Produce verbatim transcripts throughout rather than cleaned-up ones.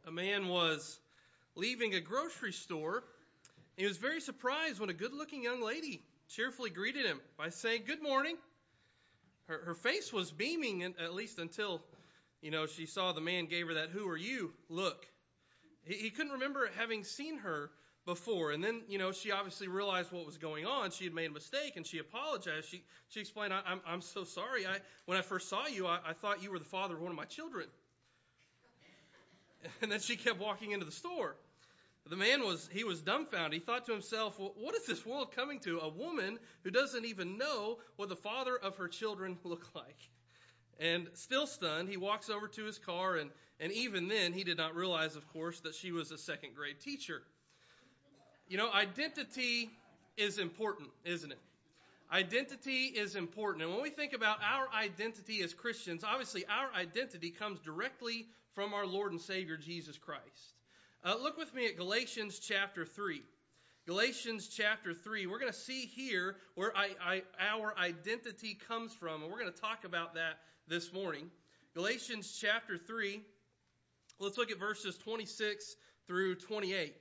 A man was leaving a grocery store. He was very surprised when a good-looking young lady cheerfully greeted him by saying, "Good morning." Her, her face was beaming, at least until, you know, she saw the man gave her that "who are you" look. He, he couldn't remember having seen her before. And then, you know, she obviously realized what was going on. She had made a mistake, and she apologized. She she explained, I, I'm, I'm so sorry. I, when I first saw you, I, I thought you were the father of one of my children. And then she kept walking into the store. The man was, he was dumbfounded. He thought to himself, well, what is this world coming to? A woman who doesn't even know what the father of her children look like. And still stunned, he walks over to his car, and, and even then, he did not realize, of course, that she was a second grade teacher. You know, identity is important, isn't it? Identity is important. And when we think about our identity as Christians, obviously our identity comes directly from our Lord and Savior, Jesus Christ. Uh, look with me at Galatians chapter three. Galatians chapter three. We're going to see here where I, I, our identity comes from, and we're going to talk about that this morning. Galatians chapter three. Let's look at verses twenty-six through twenty-eight.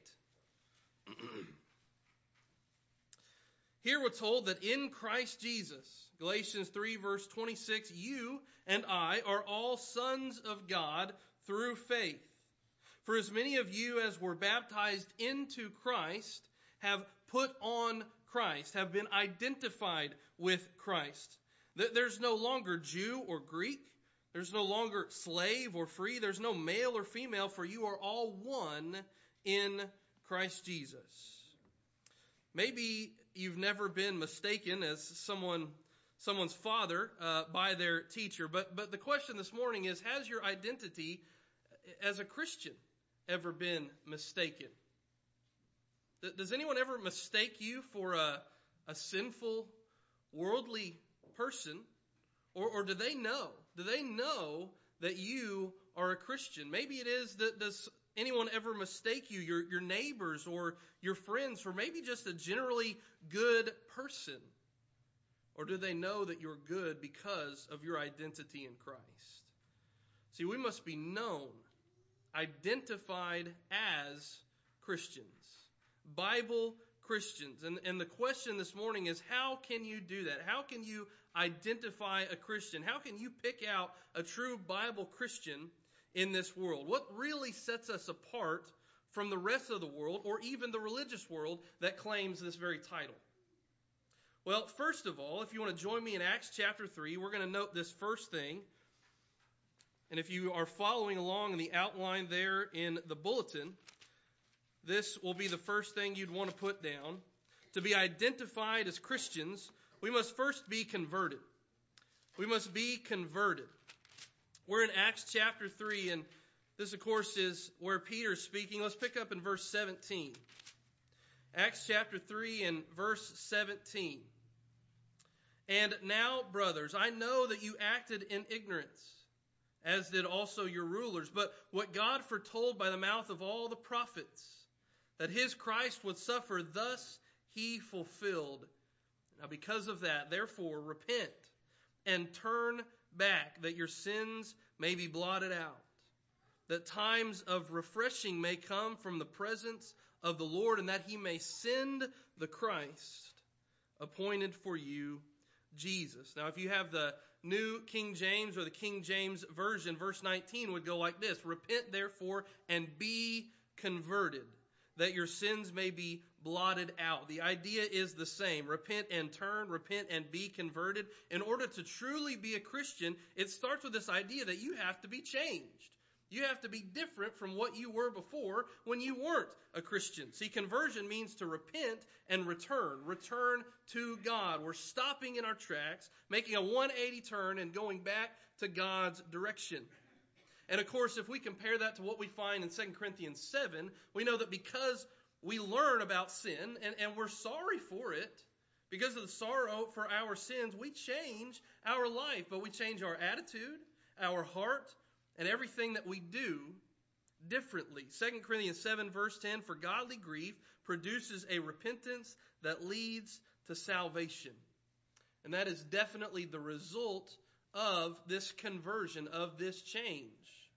Here we're told that in Christ Jesus, Galatians three verse twenty-six, you and I are all sons of God through faith. For as many of you as were baptized into Christ have put on Christ, have been identified with Christ. There's no longer Jew or Greek. There's no longer slave or free. There's no male or female, for you are all one in Christ Jesus. Maybe you've never been mistaken as someone, someone's father uh, by their teacher, but but the question this morning is, has your identity as a Christian ever been mistaken? Does anyone ever mistake you for a, a sinful, worldly person? Or, or do they know? Do they know that you are a Christian? Maybe it is that does anyone ever mistake you, your, your neighbors or your friends, for maybe just a generally good person? Or do they know that you're good because of your identity in Christ? See, we must be known, identified as Christians, Bible Christians. And, and the question this morning is, how can you do that? How can you identify a Christian? How can you pick out a true Bible Christian in this world? What really sets us apart from the rest of the world, or even the religious world that claims this very title? Well, first of all, if you want to join me in Acts chapter three, we're going to note this first thing. And if you are following along in the outline there in the bulletin, this will be the first thing you'd want to put down. To be identified as Christians, we must first be converted. We must be converted. We're in Acts chapter three, and this, of course, is where Peter's speaking. Let's pick up in verse seventeen. Acts chapter three and verse seventeen. And now, brothers, I know that you acted in ignorance, as did also your rulers. But what God foretold by the mouth of all the prophets, that his Christ would suffer, thus he fulfilled. Now because of that, therefore, repent and turn back, that your sins may be blotted out, that times of refreshing may come from the presence of the Lord, and that he may send the Christ appointed for you, Jesus. Now, if you have the New King James or the King James Version, verse nineteen would go like this: repent, therefore, and be converted, that your sins may be blotted out. The idea is the same. Repent and turn, repent and be converted. In order to truly be a Christian, it starts with this idea that you have to be changed. You have to be different from what you were before when you weren't a Christian. See, conversion means to repent and return. Return to God. We're stopping in our tracks, making a one eighty turn and going back to God's direction. And of course, if we compare that to what we find in Second Corinthians seven, we know that because we learn about sin and, and we're sorry for it, because of the sorrow for our sins, we change our life. But we change our attitude, our heart, and everything that we do differently. Second Corinthians seven verse ten, for godly grief produces a repentance that leads to salvation. And that is definitely the result of this conversion, of this change.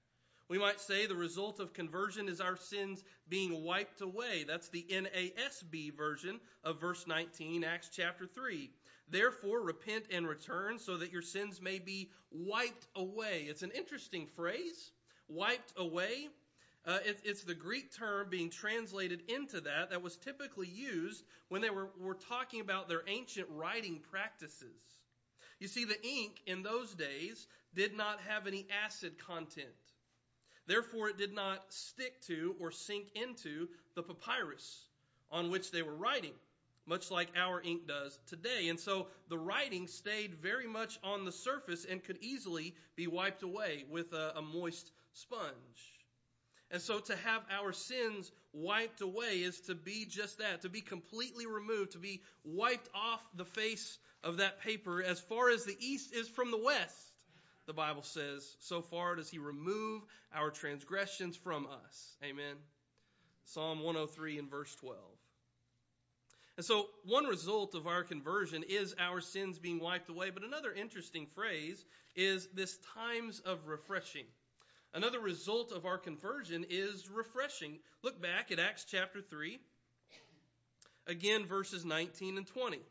We might say the result of conversion is our sins being wiped away. That's the N A S B version of verse nineteen, Acts chapter three. Therefore, repent and return so that your sins may be wiped away. It's an interesting phrase, wiped away. Uh, it, it's the Greek term being translated into that that was typically used when they were, were talking about their ancient writing practices. You see, the ink in those days did not have any acid content. Therefore, it did not stick to or sink into the papyrus on which they were writing, much like our ink does today. And so the writing stayed very much on the surface and could easily be wiped away with a, a moist sponge. And so to have our sins wiped away is to be just that, to be completely removed, to be wiped off the face of that paper as far as the east is from the west. The Bible says, so far does he remove our transgressions from us. Amen. Psalm one oh three and verse twelve. And so one result of our conversion is our sins being wiped away. But another interesting phrase is this times of refreshing. Another result of our conversion is refreshing. Look back at Acts chapter three. Again, verses nineteen and twenty.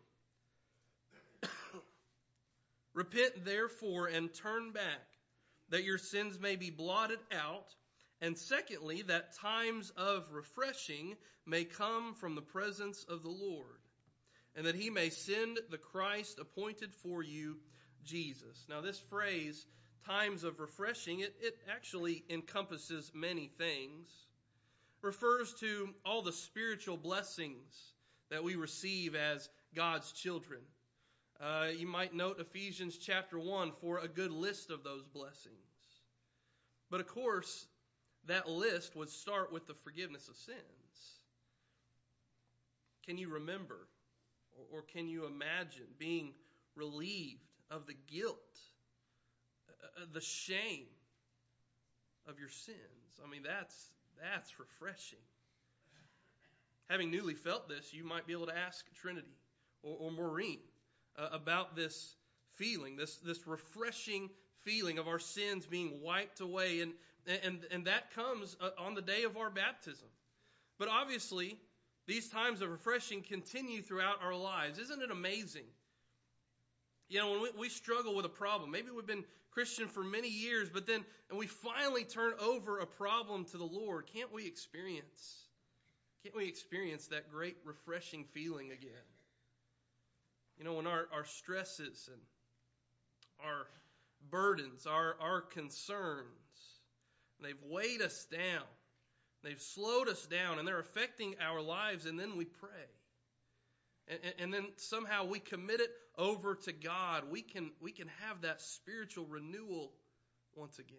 Repent therefore and turn back, that your sins may be blotted out, and secondly, that times of refreshing may come from the presence of the Lord, and that he may send the Christ appointed for you, Jesus. Now this phrase, times of refreshing, it, it actually encompasses many things. Refers to all the spiritual blessings that we receive as God's children. Uh, you might note Ephesians chapter one for a good list of those blessings. But of course, that list would start with the forgiveness of sins. Can you remember, or, or can you imagine being relieved of the guilt, uh, the shame of your sins? I mean, that's that's refreshing. Having newly felt this, you might be able to ask Trinity or, or Maureen uh, about this feeling, this this refreshing feeling of our sins being wiped away, and and and that comes uh, on the day of our baptism. But obviously, these times of refreshing continue throughout our lives. Isn't it amazing? You know, when we, we struggle with a problem, maybe we've been Christian for many years, but then and we finally turn over a problem to the Lord. Can't we experience? Can't we experience that great refreshing feeling again? You know, when our, our stresses and our burdens, our, our concerns, they've weighed us down, they've slowed us down, and they're affecting our lives, and then we pray. And, and then somehow we commit it over to God. We can, we can have that spiritual renewal once again.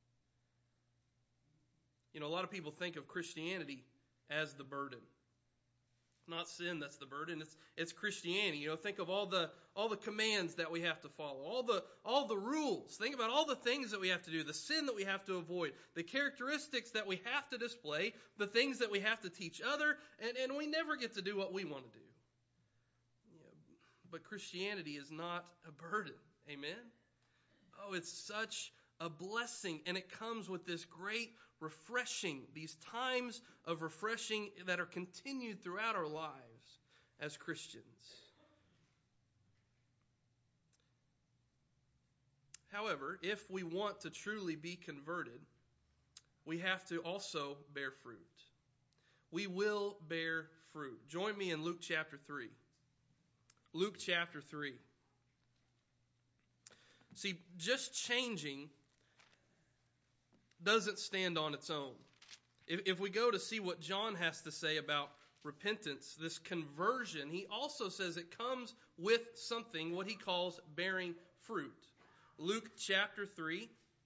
You know, a lot of people think of Christianity as the burden. Not sin that's the burden. It's it's Christianity. You know, think of all the all the commands that we have to follow, all the all the rules. Think about all the things that we have to do, the sin that we have to avoid, the characteristics that we have to display, the things that we have to teach other, and, and we never get to do what we want to do. Yeah, but Christianity is not a burden. Amen? Oh, it's such a blessing, and it comes with this great refreshing, these times of refreshing that are continued throughout our lives as Christians. However, if we want to truly be converted, we have to also bear fruit. We will bear fruit. Join me in Luke chapter three. Luke chapter three. See, just changing doesn't stand on its own. If, if we go to see what John has to say about repentance, this conversion, he also says it comes with something, what he calls bearing fruit. Luke chapter three,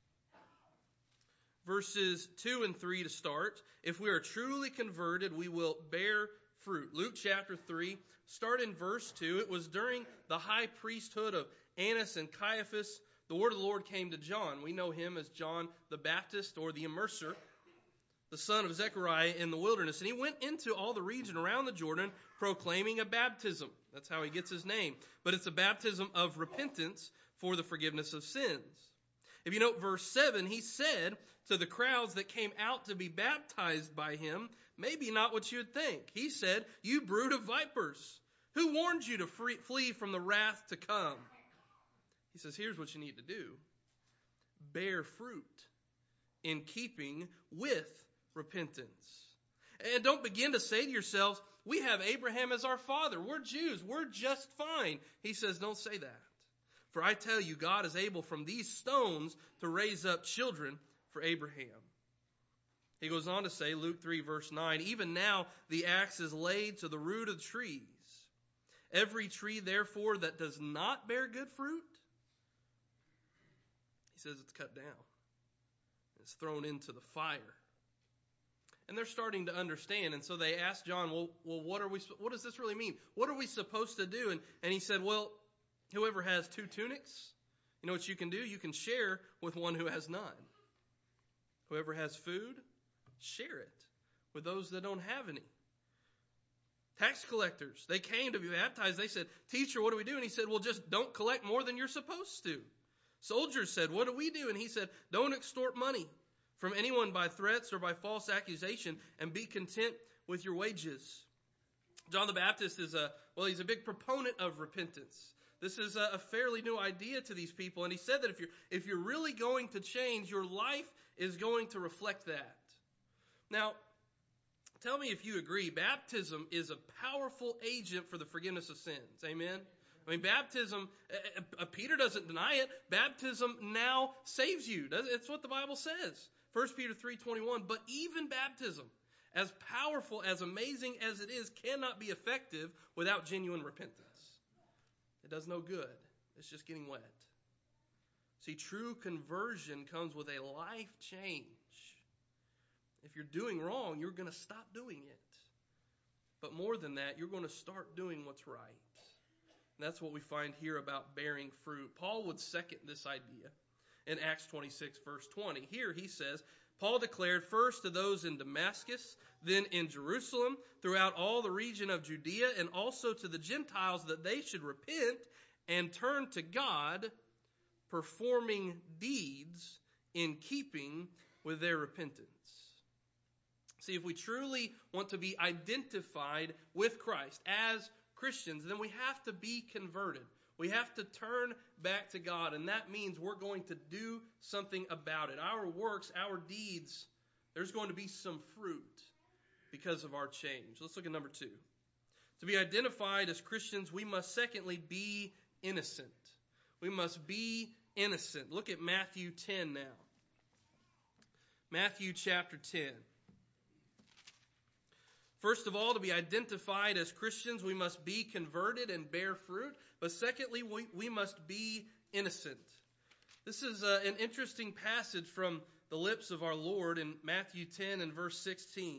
verses two and three to start. If we are truly converted, we will bear fruit. Luke chapter three, start in verse two. It was during the high priesthood of Annas and Caiaphas. The word of the Lord came to John. We know him as John the Baptist, or the Immerser, the son of Zechariah in the wilderness. And he went into all the region around the Jordan proclaiming a baptism. That's how he gets his name. But it's a baptism of repentance for the forgiveness of sins. If you note verse seven, he said to the crowds that came out to be baptized by him, maybe not what you would think. He said, "You brood of vipers, who warned you to free, flee from the wrath to come?" He says, here's what you need to do. Bear fruit in keeping with repentance. And don't begin to say to yourselves, we have Abraham as our father. We're Jews. We're just fine. He says, don't say that. For I tell you, God is able from these stones to raise up children for Abraham. He goes on to say, Luke three, verse nine, even now the axe is laid to the root of the trees. Every tree, therefore, that does not bear good fruit, he says it's cut down. It's thrown into the fire. And they're starting to understand. And so they asked John, well, well what are we? What does this really mean? What are we supposed to do? And, and he said, well, whoever has two tunics, you know what you can do? You can share with one who has none. Whoever has food, share it with those that don't have any. Tax collectors, they came to be baptized. They said, teacher, what do we do? And he said, well, just don't collect more than you're supposed to. Soldiers said, what do we do? And he said, don't extort money from anyone by threats or by false accusation, and be content with your wages. John the Baptist is a, well, he's a big proponent of repentance. This is a, a fairly new idea to these people. And he said that if you're, if you're really going to change, your life is going to reflect that. Now, tell me if you agree, baptism is a powerful agent for the forgiveness of sins. Amen? I mean, baptism, uh, uh, Peter doesn't deny it. Baptism now saves you. It's what the Bible says. First Peter three twenty-one, but even baptism, as powerful, as amazing as it is, cannot be effective without genuine repentance. It does no good. It's just getting wet. See, true conversion comes with a life change. If you're doing wrong, you're going to stop doing it. But more than that, you're going to start doing what's right. And that's what we find here about bearing fruit. Paul would second this idea in Acts twenty-six, verse twenty. Here he says, Paul declared first to those in Damascus, then in Jerusalem, throughout all the region of Judea, and also to the Gentiles that they should repent and turn to God, performing deeds in keeping with their repentance. See, if we truly want to be identified with Christ as Christians, then we have to be converted. We have to turn back to God, and that means we're going to do something about it. Our works, our deeds, there's going to be some fruit because of our change. Let's look at number two. To be identified as Christians, we must secondly be innocent. We must be innocent. Look at Matthew ten now. Matthew chapter ten. First of all, to be identified as Christians, we must be converted and bear fruit. But secondly, we, we must be innocent. This is uh, an interesting passage from the lips of our Lord in Matthew ten and verse sixteen.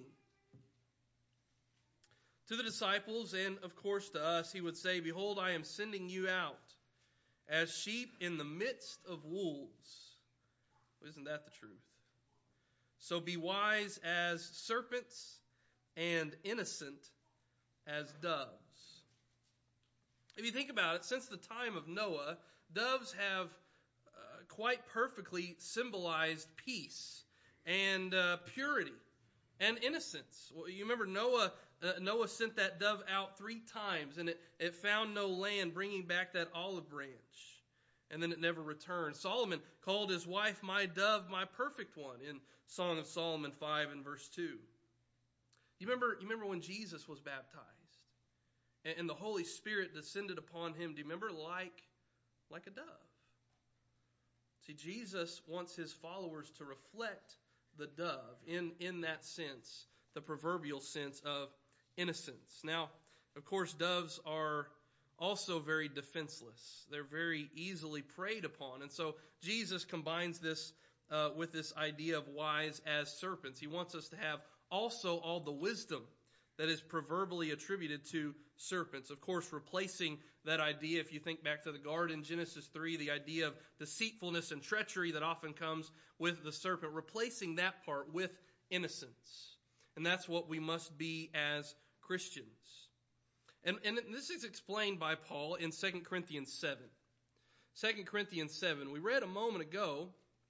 To the disciples and, of course, to us, he would say, behold, I am sending you out as sheep in the midst of wolves. Isn't that the truth? So be wise as serpents and innocent as doves. If you think about it, since the time of Noah, doves have uh, quite perfectly symbolized peace and uh, purity and innocence. Well, you remember Noah uh, Noah sent that dove out three times, and it, it found no land, bringing back that olive branch. And then it never returned. Solomon called his wife, my dove, my perfect one, in Song of Solomon five and verse two. You remember, you remember when Jesus was baptized and, and the Holy Spirit descended upon him? Do you remember? Like, like a dove. See, Jesus wants his followers to reflect the dove in, in that sense, the proverbial sense of innocence. Now, of course, doves are also very defenseless. They're very easily preyed upon. And so Jesus combines this uh, with this idea of wise as serpents. He wants us to have also all the wisdom that is proverbially attributed to serpents. Of course, replacing that idea, if you think back to the garden, Genesis three, the idea of deceitfulness and treachery that often comes with the serpent, replacing that part with innocence. And that's what we must be as Christians. And, and this is explained by Paul in Second Corinthians seven. Second Corinthians seven. We read a moment ago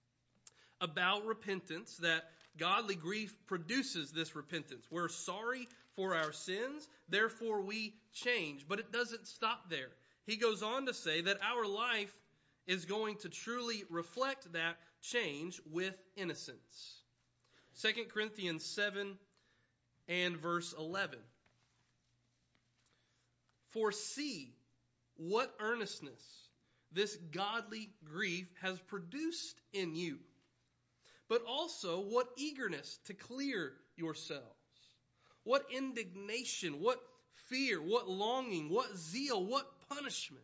about repentance, that godly grief produces this repentance. We're sorry for our sins, therefore we change. But it doesn't stop there. He goes on to say that our life is going to truly reflect that change with innocence. Second Corinthians seven and verse eleven. For see what earnestness this godly grief has produced in you, but also what eagerness to clear yourselves, what indignation, what fear, what longing, what zeal, what punishment.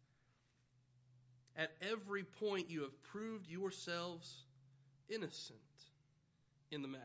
At every point you have proved yourselves innocent in the matter.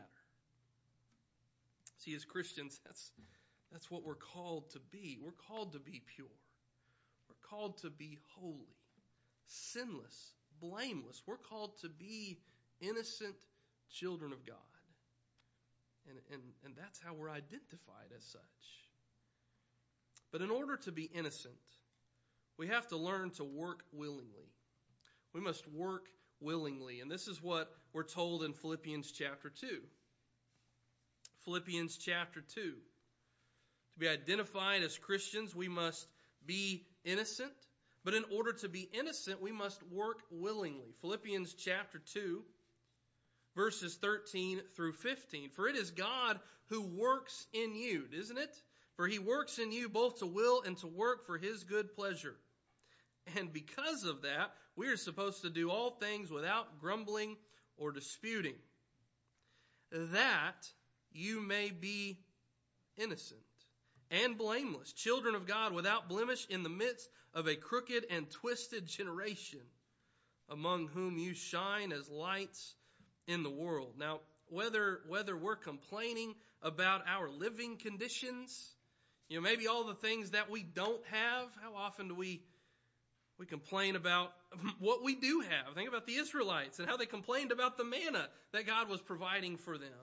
See, as Christians, that's, that's what we're called to be. We're called to be pure. We're called to be holy, sinless, blameless. We're called to be innocent children of God. And, and, and that's how we're identified as such. But in order to be innocent, we have to learn to work willingly. We must work willingly. And this is what we're told in Philippians chapter two. Philippians chapter two. To be identified as Christians, we must be innocent. But in order to be innocent, we must work willingly. Philippians chapter two, verses thirteen through fifteen. For it is God who works in you, isn't it? For he works in you both to will and to work for his good pleasure. And because of that, we are supposed to do all things without grumbling or disputing, that you may be innocent and blameless, children of God without blemish in the midst of a crooked and twisted generation, among whom you shine as lights in the world. Now, whether whether we're complaining about our living conditions, you know, maybe all the things that we don't have, how often do we we complain about what we do have? Think about the Israelites and how they complained about the manna that God was providing for them.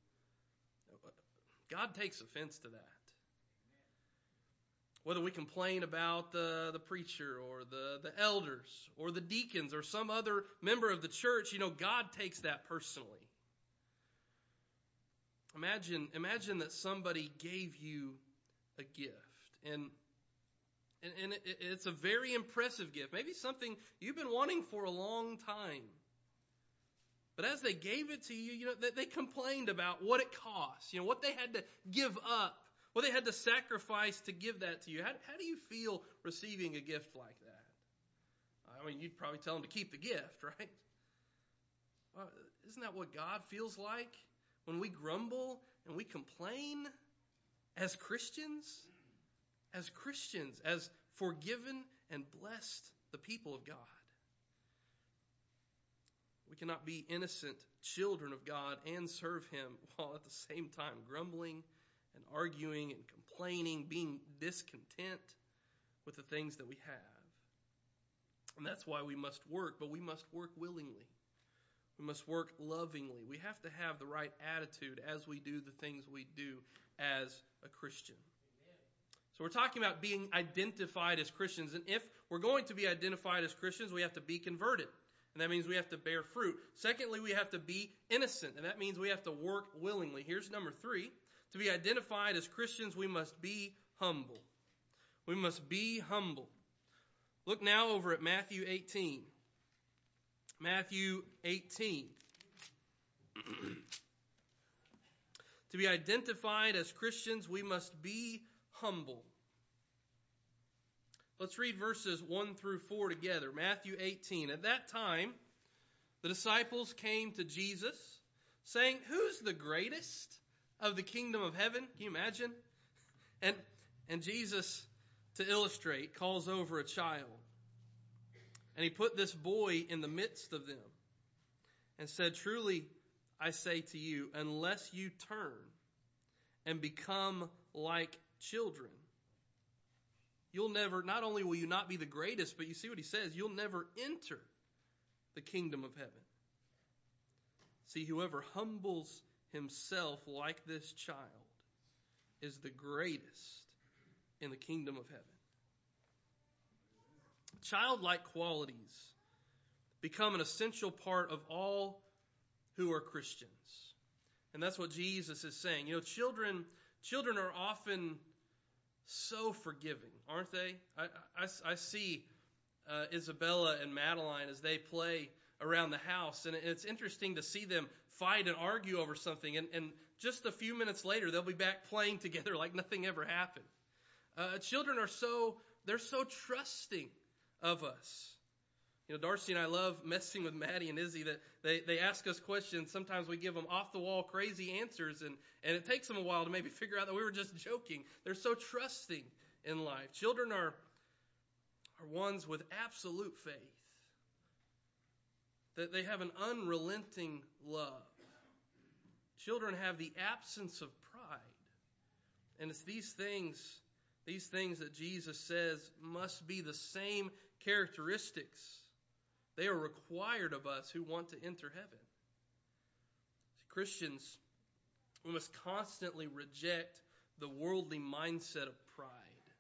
God takes offense to that. Whether we complain about the, the preacher or the, the elders or the deacons or some other member of the church, you know, God takes that personally. Imagine, imagine that somebody gave you a gift, and and, and it, it's a very impressive gift, maybe something you've been wanting for a long time. But as they gave it to you, you know, they, they complained about what it cost, you know, what they had to give up, what they had to sacrifice to give that to you. How, how do you feel receiving a gift like that? I mean, you'd probably tell them to keep the gift, right? Well, isn't that what God feels like when we grumble and we complain as Christians? As Christians, as forgiven and blessed the people of God. We cannot be innocent children of God and serve him while at the same time grumbling and arguing and complaining, being discontent with the things that we have. And that's why we must work, but we must work willingly. We must work lovingly. We have to have the right attitude as we do the things we do as a Christian. So we're talking about being identified as Christians. And if we're going to be identified as Christians, we have to be converted. And that means we have to bear fruit. Secondly, we have to be innocent. And that means we have to work willingly. Here's number three. To be identified as Christians, we must be humble. We must be humble. Look now over at Matthew eighteen. Matthew eighteen. To be identified as Christians, we must be humble. Let's read verses one through four together. Matthew eighteen. At that time, the disciples came to Jesus, saying, "Who's the greatest of the kingdom of heaven?" Can you imagine? And, and Jesus, to illustrate, calls over a child. And he put this boy in the midst of them and said, "Truly, I say to you, unless you turn and become like children, you'll never, not only will you not be the greatest, but you see what he says, you'll never enter the kingdom of heaven. See, whoever humbles himself like this child is the greatest in the kingdom of heaven." Childlike qualities become an essential part of all who are Christians. And that's what Jesus is saying. You know, children, children are often so forgiving, aren't they? I, I, I see uh, Isabella and Madeline as they play around the house, and it's interesting to see them fight and argue over something, and, and just a few minutes later, they'll be back playing together like nothing ever happened. Uh, children are so, they're so trusting of us. You know, Darcy and I love messing with Maddie and Izzy, that they, they ask us questions. Sometimes we give them off-the-wall crazy answers, and, and it takes them a while to maybe figure out that we were just joking. They're so trusting in life. Children are, are ones with absolute faith. That they have an unrelenting love. Children have the absence of pride. And it's these things, these things that Jesus says must be the same characteristics. They are required of us who want to enter heaven. Christians, we must constantly reject the worldly mindset of pride.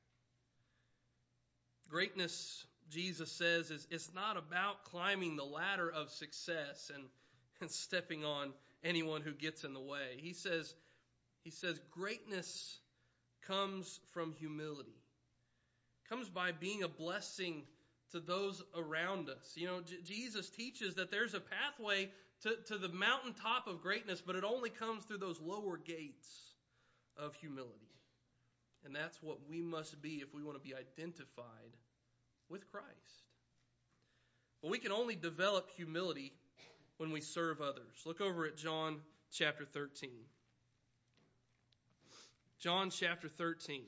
Greatness, Jesus says, is it's not about climbing the ladder of success and, and stepping on anyone who gets in the way. He says, he says greatness comes from humility. Comes by being a blessing to those around us. You know, J- Jesus teaches that there's a pathway to, to the mountaintop of greatness, but it only comes through those lower gates of humility. And that's what we must be if we want to be identified with Christ. But we can only develop humility when we serve others. Look over at John chapter thirteen. John chapter thirteen.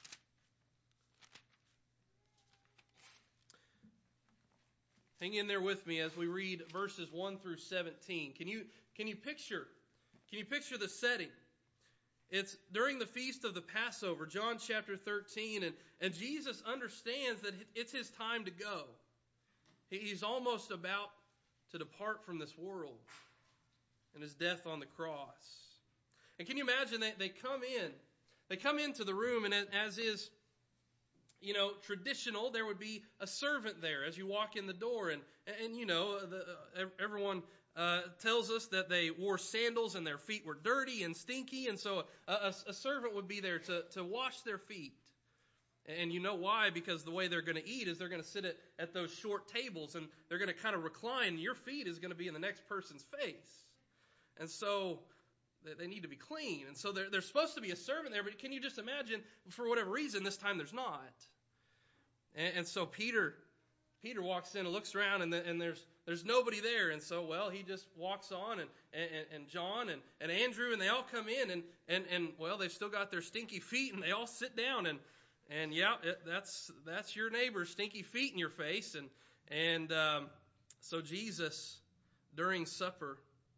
Hang in there with me as we read verses one through seventeen. Can you can you picture can you picture the setting? It's during the feast of the Passover, John chapter thirteen, and, and Jesus understands that it's his time to go. He's almost about to depart from this world and his death on the cross. And can you imagine that they come in, they come into the room, and as is, you know, traditional, there would be a servant there as you walk in the door, and and you know, the, uh, everyone uh, tells us that they wore sandals and their feet were dirty and stinky, and so a, a, a servant would be there to to wash their feet. And you know why? Because the way they're going to eat is they're going to sit at, at those short tables, and they're going to kind of recline, and your feet is going to be in the next person's face. And so they need to be clean. And so there, there's supposed to be a servant there, but can you just imagine, for whatever reason, this time there's not. And, and so Peter Peter walks in and looks around, and, the, and there's there's nobody there. And so, well, he just walks on, and, and, and John and, and Andrew, and they all come in, and, and, and, well, they've still got their stinky feet, and they all sit down, and And yeah, it, that's that's your neighbor's stinky feet in your face. And and um, so Jesus, during supper,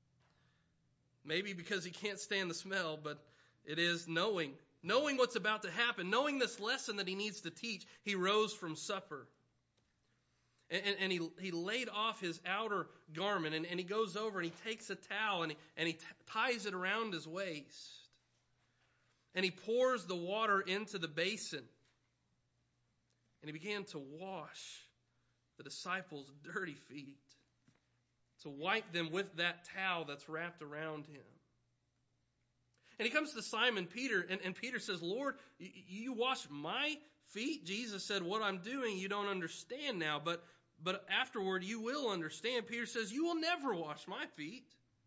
maybe because he can't stand the smell, but it is knowing, knowing what's about to happen, knowing this lesson that he needs to teach, he rose from supper. And, and, and he he laid off his outer garment, and, and he goes over and he takes a towel and he, and he t- ties it around his waist. And he pours the water into the basin. And he began to wash the disciples' dirty feet, to wipe them with that towel that's wrapped around him. And he comes to Simon Peter, and, and Peter says, Lord, you, you wash my feet? Jesus said, what I'm doing you don't understand now, but, but afterward you will understand. Peter says, you will never wash my feet.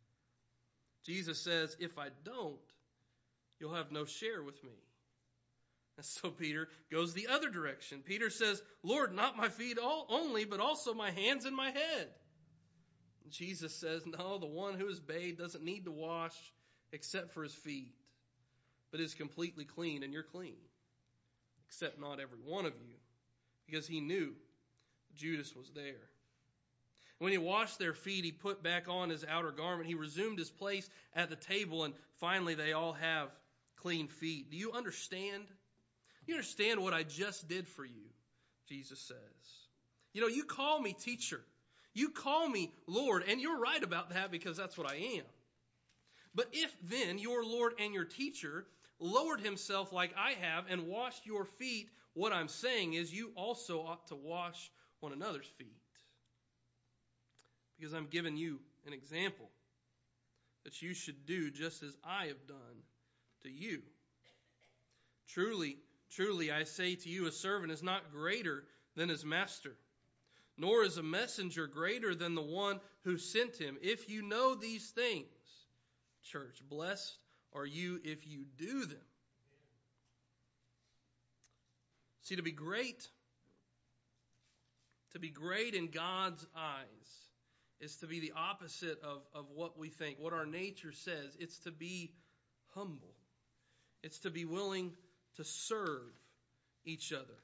Jesus says, if I don't, you'll have no share with me. And so Peter goes the other direction. Peter says, Lord, not my feet all, only, but also my hands and my head. And Jesus says, no, the one who is bathed doesn't need to wash except for his feet, but is completely clean, and you're clean, except not every one of you, because he knew Judas was there. When he washed their feet, he put back on his outer garment. He resumed his place at the table, and finally they all have clean feet. Do you understand? You understand what I just did for you, Jesus says. You know, you call me teacher. You call me Lord, and you're right about that because that's what I am. But if then your Lord and your teacher lowered himself like I have and washed your feet, what I'm saying is you also ought to wash one another's feet. Because I'm giving you an example that you should do just as I have done to you. Truly, truly, I say to you, a servant is not greater than his master, nor is a messenger greater than the one who sent him. If you know these things, church, blessed are you if you do them. See, to be great, to be great in God's eyes is to be the opposite of, of what we think, what our nature says. It's to be humble. It's to be willing to serve each other.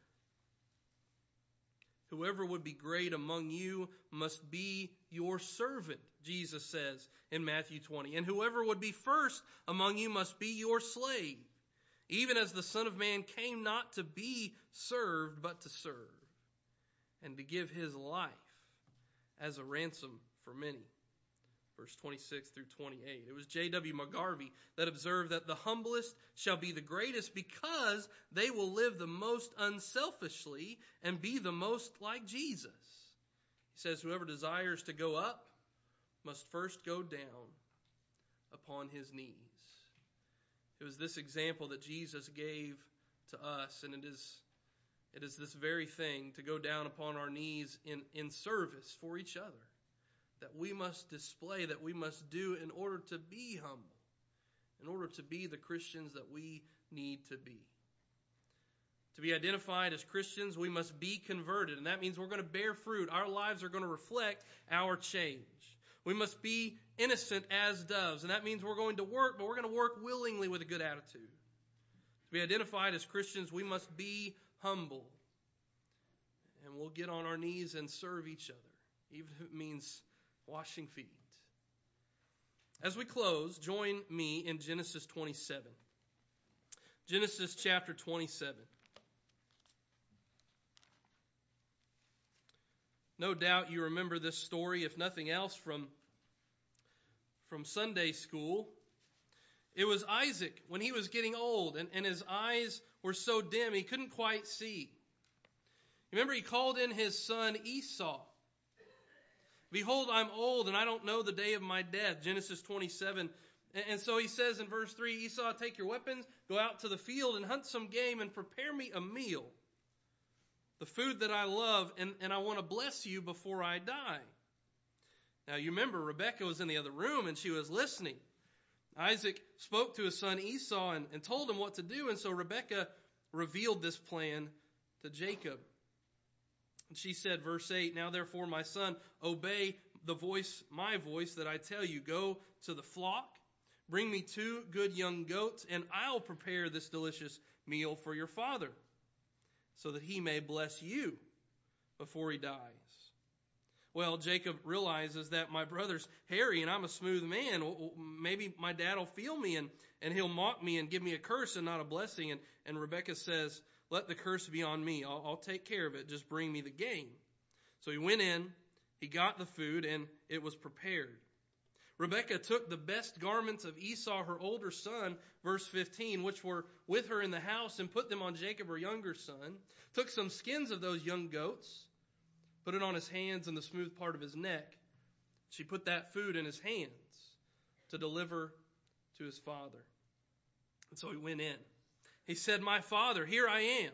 Whoever would be great among you must be your servant, Jesus says in Matthew twenty. And whoever would be first among you must be your slave, even as the Son of Man came not to be served, but to serve, and to give his life as a ransom for many. Verse twenty-six through twenty-eight. It was J W McGarvey that observed that the humblest shall be the greatest because they will live the most unselfishly and be the most like Jesus. He says, whoever desires to go up must first go down upon his knees. It was this example that Jesus gave to us, and it is, it is this very thing, to go down upon our knees in, in service for each other, that we must display, that we must do in order to be humble, in order to be the Christians that we need to be. To be identified as Christians, we must be converted, and that means we're going to bear fruit. Our lives are going to reflect our change. We must be innocent as doves, and that means we're going to work, but we're going to work willingly with a good attitude. To be identified as Christians, we must be humble, and we'll get on our knees and serve each other, even if it means washing feet. As we close, join me in Genesis twenty-seven. Genesis chapter twenty-seven. No doubt you remember this story, if nothing else, from, from Sunday school. It was Isaac when he was getting old, and, and his eyes were so dim he couldn't quite see. Remember, he called in his son Esau. Behold, I'm old, and I don't know the day of my death. Genesis twenty-seven. And, and so he says in verse three, Esau, take your weapons, go out to the field and hunt some game and prepare me a meal, the food that I love, and, and I want to bless you before I die. Now you remember, Rebekah was in the other room and she was listening. Isaac spoke to his son Esau and, and told him what to do, and so Rebekah revealed this plan to Jacob. And she said, verse eight, now therefore, my son, obey the voice, my voice, that I tell you. Go to the flock, bring me two good young goats, and I'll prepare this delicious meal for your father, so that he may bless you before he dies. Well, Jacob realizes that my brother's hairy and I'm a smooth man. Maybe my dad will feel me and, and he'll mock me and give me a curse and not a blessing. And, and Rebekah says, let the curse be on me. I'll, I'll take care of it. Just bring me the game. So he went in, he got the food, and it was prepared. Rebekah took the best garments of Esau, her older son, verse fifteen, which were with her in the house, and put them on Jacob, her younger son, took some skins of those young goats, put it on his hands and the smooth part of his neck. She put that food in his hands to deliver to his father. And so he went in. He said, my father, here I am.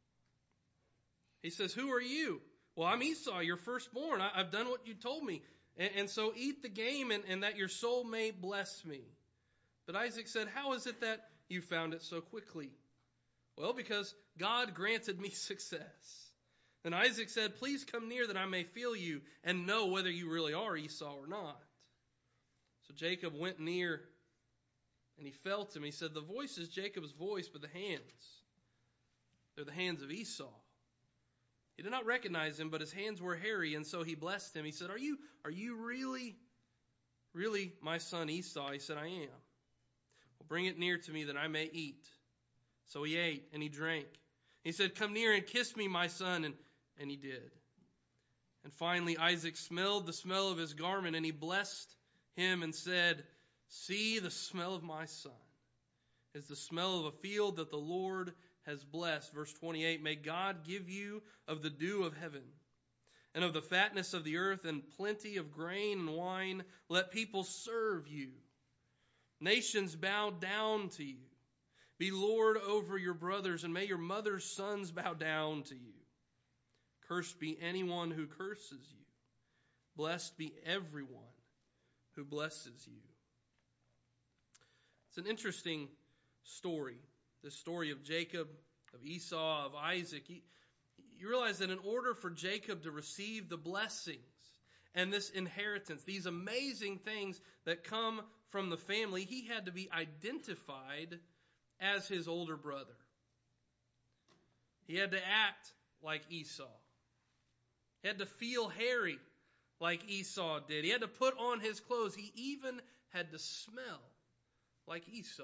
He says, who are you? Well, I'm Esau, your firstborn. I, I've done what you told me. And, and so eat the game and, and that your soul may bless me. But Isaac said, how is it that you found it so quickly? Well, because God granted me success. Then Isaac said, please come near that I may feel you and know whether you really are Esau or not. So Jacob went near and he felt him. He said, the voice is Jacob's voice, but the hands, they're the hands of Esau. He did not recognize him, but his hands were hairy, and so he blessed him. He said, are you, are you really, really my son Esau? He said, I am. Well, bring it near to me that I may eat. So he ate and he drank. He said, come near and kiss me, my son, and, and he did. And finally Isaac smelled the smell of his garment, and he blessed him and said, see, the smell of my son is the smell of a field that the Lord has blessed. Verse twenty-eight, may God give you of the dew of heaven and of the fatness of the earth and plenty of grain and wine. Let people serve you Nations bow down to you. Be Lord over your brothers, and may your mother's sons bow down to you. Cursed be anyone who curses you. Blessed be everyone who blesses you. It's an interesting story, the story of Jacob, of Esau, of Isaac. You, you realize that in order for Jacob to receive the blessings and this inheritance, these amazing things that come from the family, he had to be identified as his older brother. He had to act like Esau. He had to feel hairy like Esau did. He had to put on his clothes. He even had to smell like Esau.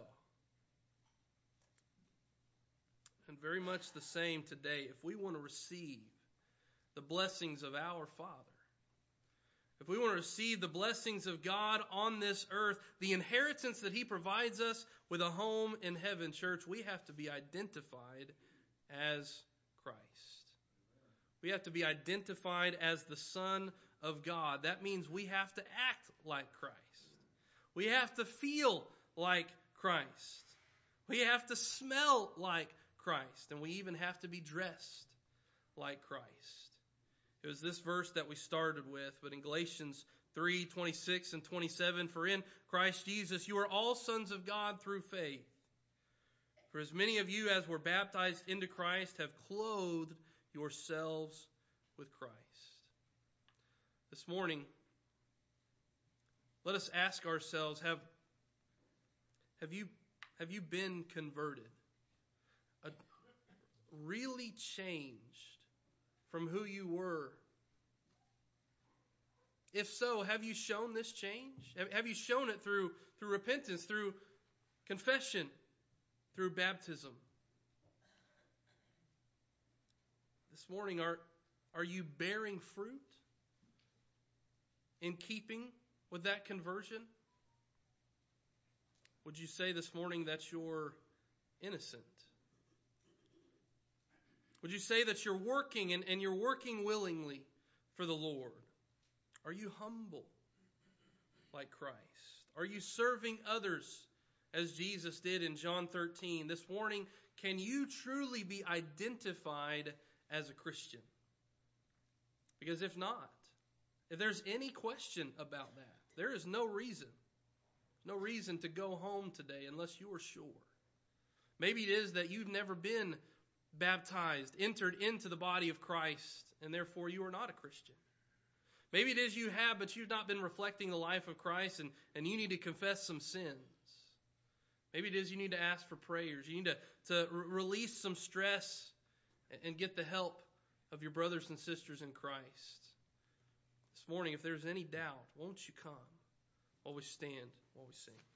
And very much the same today. If we want to receive the blessings of our Father, if we want to receive the blessings of God on this earth, the inheritance that He provides us with a home in heaven, church, we have to be identified as Christ. We have to be identified as the Son of God. That means we have to act like Christ. We have to feel like Christ. We have to smell like Christ. And we even have to be dressed like Christ. It was this verse that we started with, but in Galatians three, twenty-six and twenty-seven, for in Christ Jesus you are all sons of God through faith. For as many of you as were baptized into Christ have clothed yourselves with Christ. This morning, let us ask ourselves, have, have you, have you been converted? A, really changed from who you were? If so, have you shown this change? Have you shown it through, through repentance, through confession, through baptism? This morning, are, are you bearing fruit in keeping with that conversion? Would you say this morning that you're innocent? Would you say that you're working and, and you're working willingly for the Lord? Are you humble like Christ? Are you serving others as Jesus did in John thirteen? This morning, can you truly be identified as a Christian? Because if not, if there's any question about that, there is no reason, no reason to go home today unless you are sure. Maybe it is that you've never been baptized, entered into the body of Christ, and therefore you are not a Christian. Maybe it is you have, but you've not been reflecting the life of Christ, and, and you need to confess some sins. Maybe it is you need to ask for prayers. You need to, to re- release some stress and, and get the help of your brothers and sisters in Christ. This morning, if there's any doubt, won't you come while we stand, while we sing?